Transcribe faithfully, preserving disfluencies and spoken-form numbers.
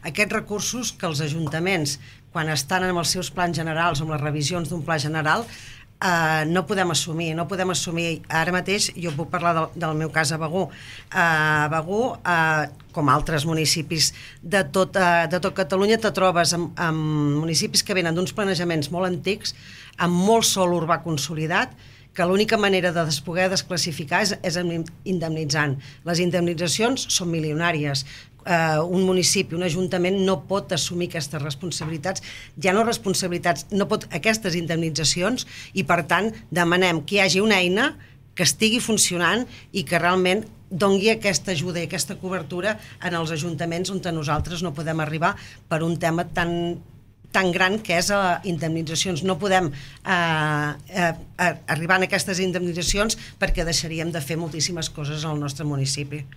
Aquests recursos que els ajuntaments, quan estan en els seus plans generals o amb les revisions d'un pla general, eh, no podem assumir, no podem assumir. Ara mateix, jo puc parlar del, del meu cas a Begur. Eh, a Begur, eh, com altres municipis de tot, eh, de tot Catalunya, te trobes amb, amb municipis que venen d'uns planejaments molt antics, amb molt sòl urbà consolidat, que l'única manera de poder desclassificar és, és indemnitzant. Les indemnitzacions són milionàries. Uh, un municipi, un ajuntament no pot assumir aquestes responsabilitats, ja no responsabilitats, no pot aquestes indemnitzacions, i per tant demanem que hi hagi una eina que estigui funcionant i que realment doni aquesta ajuda i aquesta cobertura en els ajuntaments on nosaltres no podem arribar per un tema tan tan gran que és a indemnitzacions. No podem eh, eh, arribar a aquestes indemnitzacions perquè deixaríem de fer moltíssimes coses al nostre municipi.